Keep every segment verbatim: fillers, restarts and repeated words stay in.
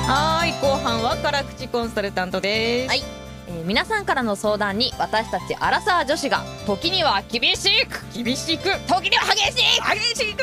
はーい、後半は辛口コンサルタントです。 はい、えー、皆さんからの相談に私たちアラサー女子が時には厳しく厳しく時には激しく激しく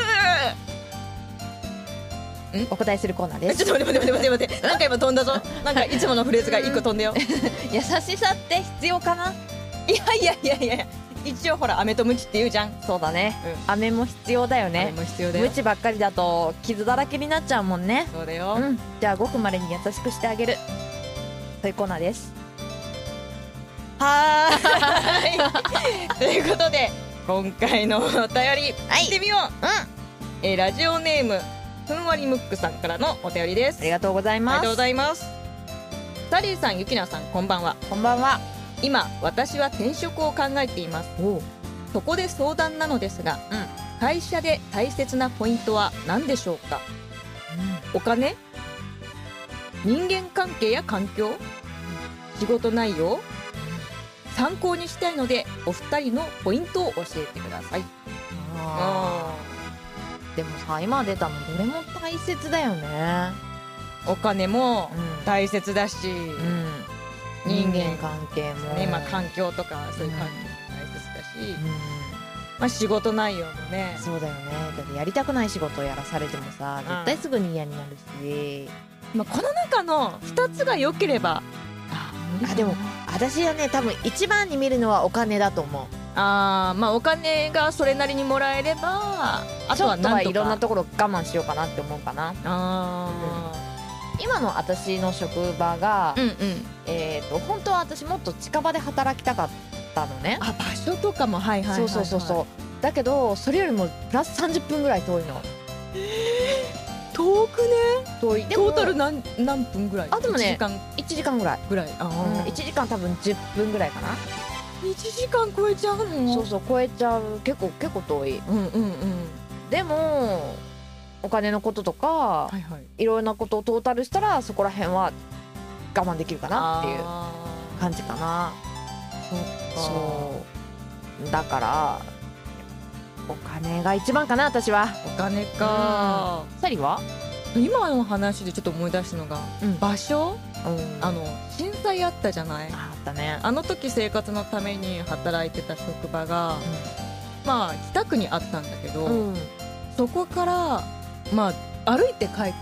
お答えするコーナーでえちょす。 っと待って待って待って待ってなんか今飛んだぞ。なんかいつものフレーズが一個飛んだよ。 優しさって必要かな。 いやいやいやいや、一応ほら飴とムチって言うじゃん。 そうだね、 う飴も必要だよあれね。 も必要だよ。 無知ばっかりだと傷だらけになっちゃうもんね。 そうだよ。 うん、じゃあごくまれに優しくしてあげるそういうコーナーです。 はーい。ということで今回のお便り、 はい行ってみよう。 うん、あえーラジオネームふんわりムックさんからのお便りです。 りがとうございあります。 がとうございます。サリーさん、ゆきなさん、こんばんは。 こんばんは。 今私は転職を考えています。 おう、 そこで相談なのですが、 うん会社で大切なポイントは何でしょうか？お金、人間関係や環境、仕事内容、参考にしたいのでお二人のポイントを教えてください。 あーでもさ、今出たのどれも大切だよね。 お金もうん大切だし、 うん、 人間人間関係もね、まあ、環境とかそういう関係も大切だし、まあ、仕事内容もねうん、そうだよね。だってやりたくない仕事をやらされてもさ、絶対すぐに嫌になるし、 まあ、この中のふたつが良ければ、ああでも私はね、多分一番に見るのはお金だと思う。 あー、まあ、お金がそれなりにもらえれば、あとはちょっとなんとかはいろんなところ我慢しようかなって思うかな。 あ今の私の職場が、 ー、うんうん、 えー、と本当は私もっと近場で働きたかったのね。 あ、場所とかも、はいはいはい、はい、 そうそうそうそう。だけどそれよりもプラスさんじゅっぷんぐらい遠いの。 遠くね。 遠い。でもトータル何何分ぐらい？ あでもねいちじかんいちじかんぐらい、 ぐらい。あうん、 ー、 いちじかん多分じゅっぷんぐらいかな。 いちじかん超えちゃうの？ そうそう超えちゃう。結構結構遠い。 うんうんうん、 でもお金のこととかはいはい、 いろんなことをトータルしたらそこら辺は我慢できるかなっていうあ感じかな。 ー、そっか。 そうだからお金が一番かな私は。 お金か、 サリは？ 今の話でちょっと思い出したのが、 うん場所、 うんあの震災あったじゃない。 あったね。 あの時生活のために働いてた職場が、まあ北区にあったんだけど、 うん、 そこからまあ歩いて帰ったのね。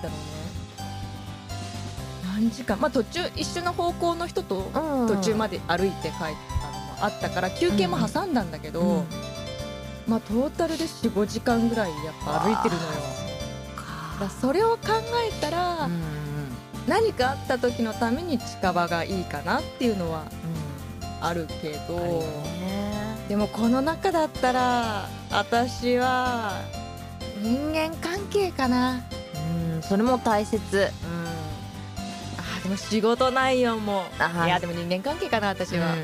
何時間、まあ途中一緒の方向の人とうん、 途中まで歩いて帰ったのもあったから休憩も挟んだんだけど、 うんまあトータルで よん,ご 時間ぐらいやっぱ歩いてるのよ。だからそれを考えたら、 うんうん何かあった時のために近場がいいかなっていうのはあるけど、 あるよね。 でもこの中だったら私は人間関係かな。 うん、それも大切。 うん、あーでも仕事内容も、 あいやでも人間関係かな私は、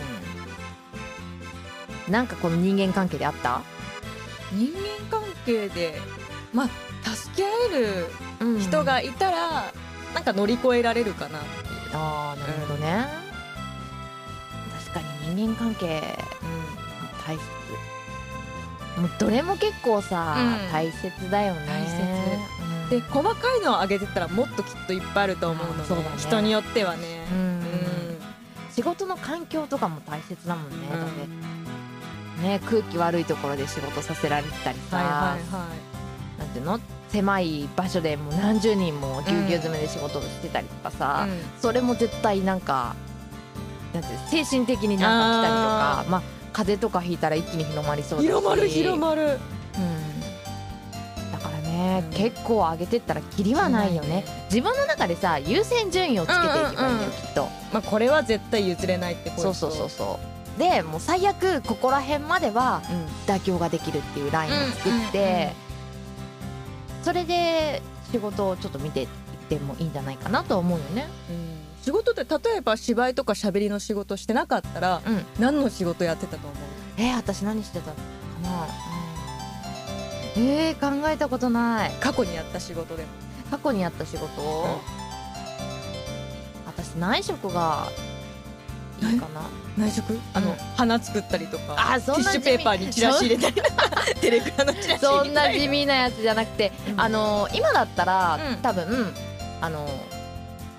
うん、なんかこの人間関係であった？ 人間関係でまあ助け合えるうん人がいたら、なんか乗り越えられるかなっていう。 ああ、なるほどね、確かに人間関係大切。もうどれも結構さ、 うん大切だよね。 大切うんで細かいのを上げてったらもっときっといっぱいあると思うので、 あそうだね人によってはね、 うんうん仕事の環境とかも大切だもんね、 うんだってね、空気悪いところで仕事させられたりさ、 はいはいはいなんていうの、狭い場所でもう何十人もぎゅうぎゅう詰めで仕事してたりとかさ、 うんそれも絶対なんかなんていうの精神的になんか来たりとか、まあ風邪とかひいたら一気に広まりそうだし、 広まる広まる、 うん、だからね、 うん結構上げてったらキリはないよね。自分の中でさ優先順位をつけていけばいいんだよ、 うんうんうんきっと。 まあ、これは絶対譲れないってこと。 そうそうそうそうでもう最悪ここら辺まではうん妥協ができるっていうラインを作って、 うんうんうんそれで仕事をちょっと見ていってもいいんじゃないかなと思うよね。 うん仕事って例えば芝居とか喋りの仕事してなかったら、 うん、 何の仕事やってたと思う？ えー、私何してたかな、うん、えー、考えたことない。 過去にやった仕事でも。 過去にやった仕事、私内職がいいかな。 内職、あの、 うん花作ったりとか、 あそんなティッシュペーパーにチラシ入れたりテレクラのチラシ入れたりそんな地味なやつじゃなくて、 うんあの今だったら、 うん多分あの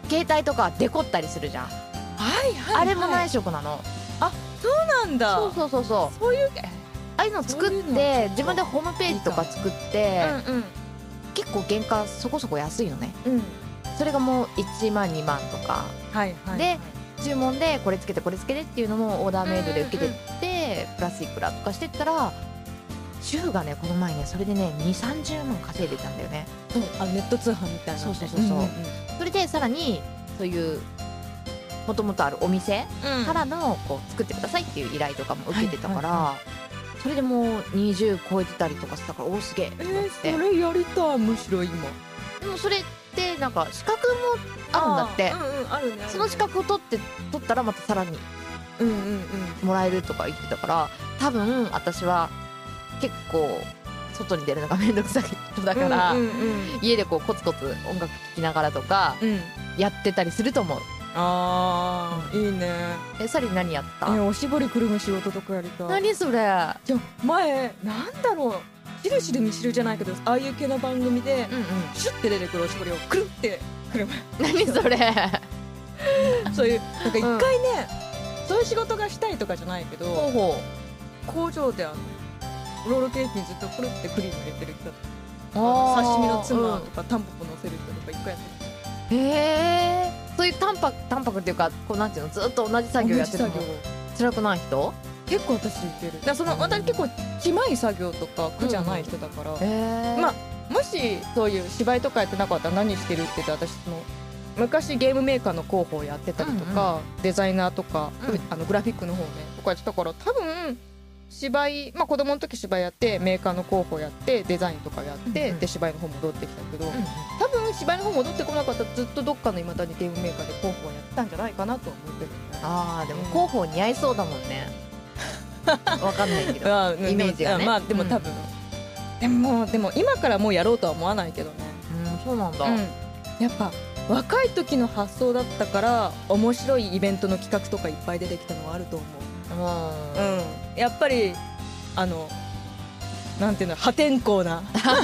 携帯とかデコったりするじゃん、 はいはい、はい、 あれも内職なの。 そうなんだ。 そうそうそうそうそういうああいうの作って自分でホームページとか作ってうんうん結構原価そこそこ安いのね。 うんそれがもういちまんにまんとかはいはいで注文でこれつけてこれつけてっていうのもオーダーメイドで受けてってプラスいくらとかしてったら主婦がねこの前ねそれでねにじゅうさんじゅうまん稼いでたんだよね。 そうあネット通販みたいなそうそうそうそう、それでさらにそういうもともとあるお店からのこう作ってくださいっていう依頼とかも受けてたから、 はそれでもうにじゅう超えてたりとかしたからおーすげえって思っえて、 ー、それやりたい。むしろ今でもそれってなんか資格もあるんだって、 うんうんあるね、 その資格を取って取ったらまたさらにうんうんうんもらえるとか言ってたから、多分私は結構外に出るのがめんどくさい人だから、 うんうんうん家でこうコツコツ音楽聴きながらとかうんやってたりすると思う。 あーいいね。 えサリ何やった？ えおしぼりくるむ仕事とかやりたい。 何それ？ じゃ前なんだろうしるしるみしるじゃないけどああいう系の番組でうんうん。 シュッて出てくるおしぼりをくるってくるむ何それ？ そういうなんか一回ね、そういう仕事がしたいとかじゃないけどほうほ工場であのロールケーキにずっとくるってクリーム入れてる人とかう。あー刺身のツナとかタンポポ乗せる人とか一回やってへえ。そういう淡白淡白っていうかこうなんていうのずっと同じ作業やってるの同じ作業辛くない人？ 結構私いける。だからその私結構狭い作業とか苦じゃない人だから、 へえ。 まあもしそういう芝居とかやってなかったら何してるって言って私その昔ゲームメーカーの広報やってたりとか、デザイナーとか、 うんあのグラフィックの方ねとかやってたから多分芝居まあ子供の時芝居やってメーカーの広報やってデザインとかやって、 うんうんで芝居の方戻ってきたけど、 うん多分芝居の方戻ってこなかったらずっとどっかのいまだにゲームメーカーで広報やってたんじゃないかなとは思ってるよね。 あーでも広報似合いそうだもんね。わかんないけど。 あイメージがねまあでも多分、でもでも今からもうやろうとは思わないけどね、 うんそうなんだ。 うん、やっぱ若い時の発想だったから面白いイベントの企画とかいっぱい出てきたのはあると思う、 うんうん、やっぱりあのなんていうの破天荒な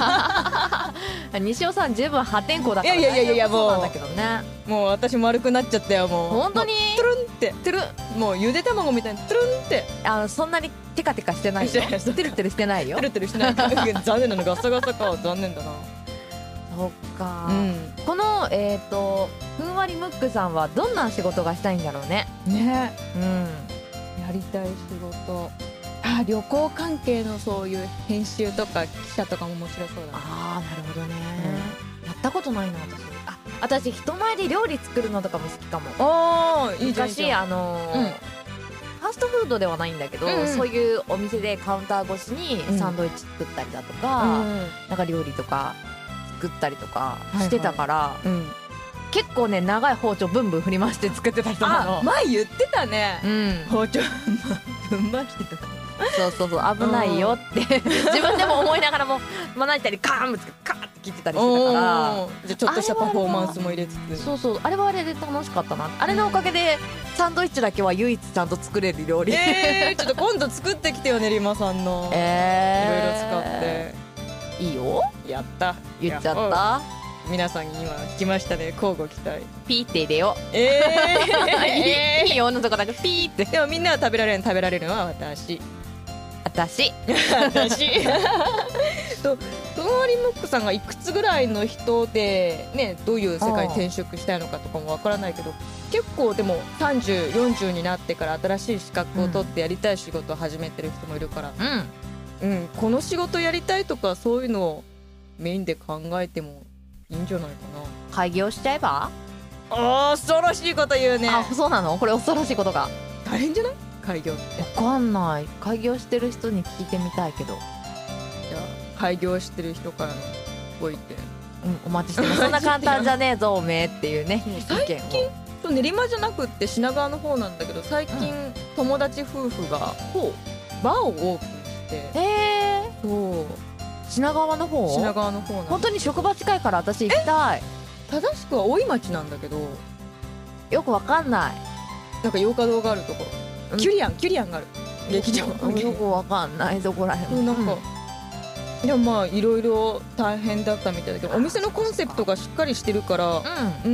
西尾さん十分破天荒だからいやいやいやいやそうなんもうだけどね。 もう私丸くなっちゃったよもう本当にもうトゥルンってトゥルンもうゆで卵みたいにトゥルンってあのそんなにテカテカしてないよ。 してないテルテルしてないよトゥ。ルトゥルしてない残念なのガサガサか残念だな。 そっか、 うんこのえっ、とふんわりムックさんはどんな仕事がしたいんだろうね。 ねうんやりたい仕事あ旅行関係のそういう編集とか記者とかも面白そうだな。 ああなるほどね、やったことないな私。あ私人前で料理作るのとかも好きかも。 ああいいじゃんいいじゃん昔あのーうんファーストフードではないんだけど、 うんうんそういうお店でカウンター越しうんにサンドイッチ作ったりだとか、なんか料理とか作ったりとかしてたから、 うんうん結構ね長い包丁ブンブン振り回して作ってた人なの。 あ前言ってたねうん包丁ぶん回してたそうそうそう危ないよって自分でも思いながらもまな板にカーンぶつけてカーンって切ってたりしてたからおーじゃあちょっとしたパフォーマンスも入れつつそうそうあれはあれで楽しかったな。あれのおかげでサンドイッチだけは唯一ちゃんと作れる料理えー、ちょっと今度作ってきてよ練馬さんのいろいろえ使ってーいいよやった言っちゃっやた。 お皆さんに今聞きましたね交互期待ピーって入れよえー、 いいいいよのとこだけピーってでもみんなは食べられる食べられるのは私私私とふんわりムックさんがいくつぐらいの人で、ね、どういう世界に転職したいのかとかもわからないけど結構でもさんじゅう、よんじゅうになってから新しい資格を取ってやりたい仕事を始めてる人もいるから、 うんうん、この仕事やりたいとかそういうのをメインで考えてもいいんじゃないか開業しちゃえば、 な。あー恐ろしいこと言うね。 あそうなのこれ恐ろしいことが大変じゃない開業って。 わかんない。開業してる人に聞いてみたいけど、 じゃあ開業してる人からのご意見うん、お待ちしてます。そんな簡単じゃねえぞおめえっていうね意最見を。 と練馬じゃなくって品川の方なんだけど最近、友達夫婦がバーをオープンしてへえそう品川の方品川の方なんだ本当に職場近いから私行きたい。 正しくは大井町なんだけどよくわかんない。 なんか洋華堂があるところ、 うんキュリアンキュリアンがある劇場よよくわかんないどこらへん。 そうなんか、でもまあいろいろ大変だったみたいだけどお店のコンセプトがしっかりしてるからうん、うんうん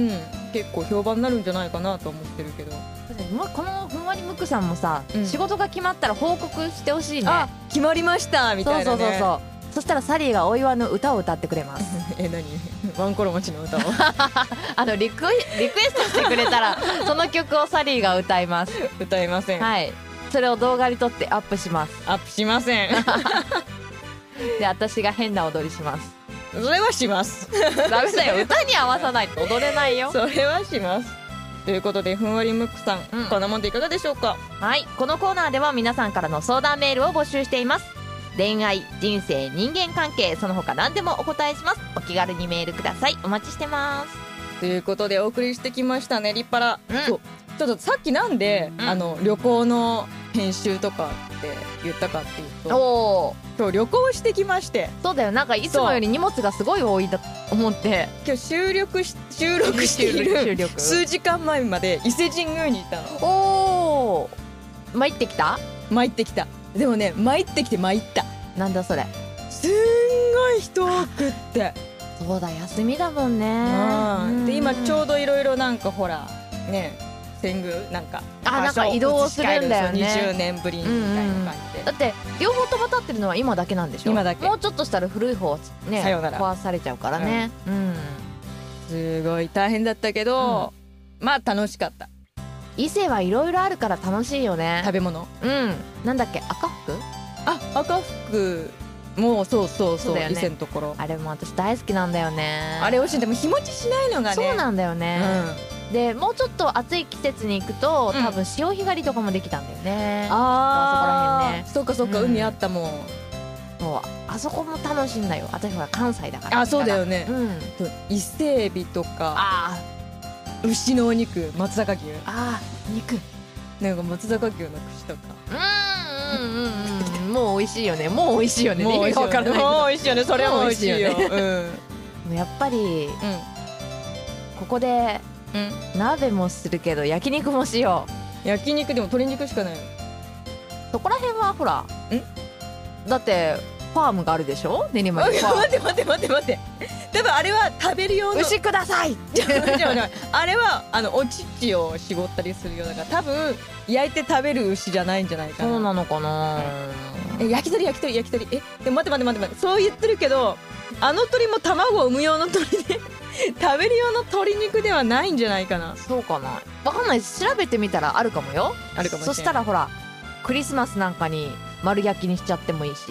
結構評判になるんじゃないかなと思ってるけど。 まこのふんわりむくさんもさ、 うん仕事が決まったら報告してほしいね。 あ、決まりましたみたいなね。 そうそうそうそうそしたらサリーがお祝いの歌を歌ってくれますえ、何ワンコロ餅の歌をあのリクエリクエストしてくれたらその曲をサリーが歌います歌いません、 はいそれを動画に撮ってアップしますアップしませんで私が変な踊りしますそれはしますダメだよ歌に合わさないと踊れないよそれはしますということで、ふんわりむくさん、 うんこんなもんでいかがでしょうか。 はいこのコーナーでは皆さんからの相談メールを募集しています。恋愛、人生、人間関係その他何でもお答えします。お気軽にメールください。お待ちしてます。 ということでお送りしてきましたね、リッパラ、 うんそうちょっとさっきなんで、 うんあの旅行の編集とかって言ったかっていうと、 おー今日旅行してきまして、 そうだよなんかいつもより荷物がすごい多いだと思って今日収録し収録してい収る録数時間前まで伊勢神宮にいたの。 おー参ってきた参ってきた。でもね、参ってきて参った。 なんだそれ。 すんごい人多くってそうだ休みだもんね。 うんで今ちょうどどいろいろなんかほらね、遷宮なんかあなんか移動するんだよねにじゅうねんぶりみたいな感じで、 だって両方とも立ってるのは今だけなんでしょ。 今だけもうちょっとしたら古い方ねさよなら壊されちゃうからね。うんすごい大変だったけど、まあ楽しかった。 伊勢はいろいろあるから楽しいよね。 食べ物、 うんなんだっけ赤福あ、赤福もうそうそうそうそうだよね伊勢のところ、 あれも私大好きなんだよね。 あれ美味しい。でも日持ちしないのがね。 そうなんだよね、 うん、 でもうちょっと暑い季節に行くとうん多分潮干狩りとかもできたんだよね。 あーあそこら辺ねそうかそうか、 うん海あったもん。 そうあそこも楽しいんだよ。私ほら関西だから。 あ、そうだよねう、んそう伊勢エビとかあ牛のお肉、松坂牛、 ーあー肉なんか松坂牛の串とかうんうんうんうんもう美味しいよね。もう美味しいよね。 もう美味しいよね。 意味がわからないけどもう美味しいよね。それも美味しいよ。 もう美味しいようんもうやっぱりうここでんうん。 鍋もするけど焼肉もしよ焼肉でも鶏肉しかないの。 う。そこら辺はほらだってファームがあるでしょ練馬にファーム待って待って待って待って。多分あれは食べる用の。 牛くださいじゃあじゃあじゃああれはあのお乳を絞ったりするようだから、多分焼いて食べる牛じゃないんじゃないかな。 そうなのかな。 え、焼き鳥焼き鳥焼き鳥。え、でも待って待って待って待って。そう言ってるけど、あの鳥も卵を産む用の鳥で食べる用の鶏肉ではないんじゃないかな。 そうかなわかんない調べてみたらあるかもよ。 あるかもしれない。 そしたらほらクリスマスなんかに丸焼きにしちゃってもいいし。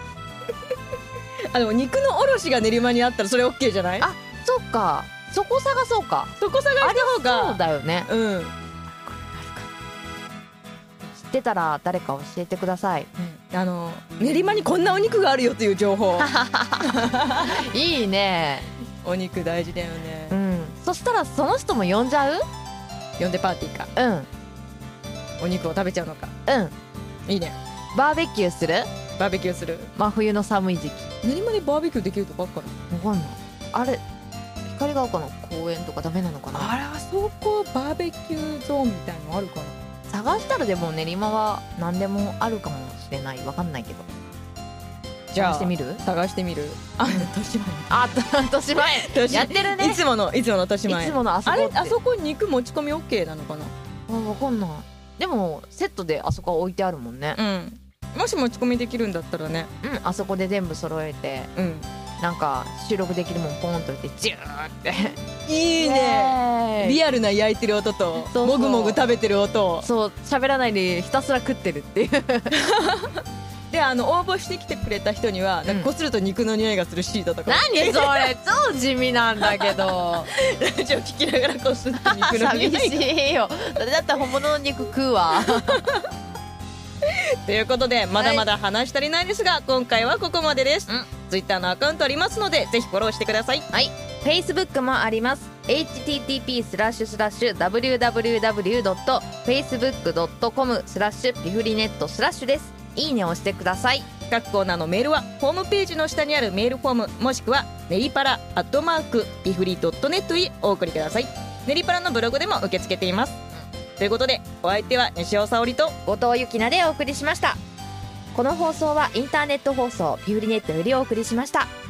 あの肉の卸が練馬にあったらそれ OK じゃない？ あそっかそこ探そうか。 そこ探した方が。 そうだよね。 うん。 知ってたら誰か教えてください。 あの練馬にこんなお肉があるよという情報いいね。 お肉大事だよね、 うんそしたらその人も呼んじゃう。 呼んでパーティーか、 うんうんお肉を食べちゃうのか。いいね。 バーベキューする。 バーベキューする。 真冬の寒い時期。 練馬でバーベキューできるとこあっかな。 わかんない。あれ光が丘の公園とかダメなのかな。 あれはそこバーベキューゾーンみたいのあるかな。 探したらでも練馬は何でもあるかもしれない。わかんないけど。 じゃあ探してみる。 探してみる。あ、豊島あと年前園やってるね。 いつものいつもの豊島園。 いつものあそこってあれあそこ肉持ち込み OK なのかな。 あわかんない。でもセットであそこは置いてあるもんね。 うん。もし持ち込みできるんだったらね。 うんあそこで全部揃えてうん。 なんか収録できるもんポンと置いてジューっていいね。 ねリアルな焼いてる音とそうそうもぐもぐ食べてる音そう喋らないでひたすら食ってるっていうで、あの応募してきてくれた人にはなんかこすると肉の匂いがするシートとか、 何それ超地味なんだけどラジオ聞きながらこすって肉の匂寂いがしいよ。それだったら本物の肉食うわということでまだまだ話し足りないですが、今回はここまでです。 うんツイッターのアカウントありますのでぜひフォローしてください。 はい Facebook もあります。 エイチティーティーピースラッシュスラッシュダブリューダブリューダブリュードットフェイスブックドットコムスラッシュピフリネットスラッシュです。いいねを押してください。 各コーナーのメールはホームページの下にあるメールフォームもしくはネリパラアットマークピフリドットネットにお送りください。ネリパラのブログでも受け付けています。ということでお相手は西尾沙織と後藤ゆきなでお送りしました。この放送はインターネット放送ピフリネットよりお送りしました。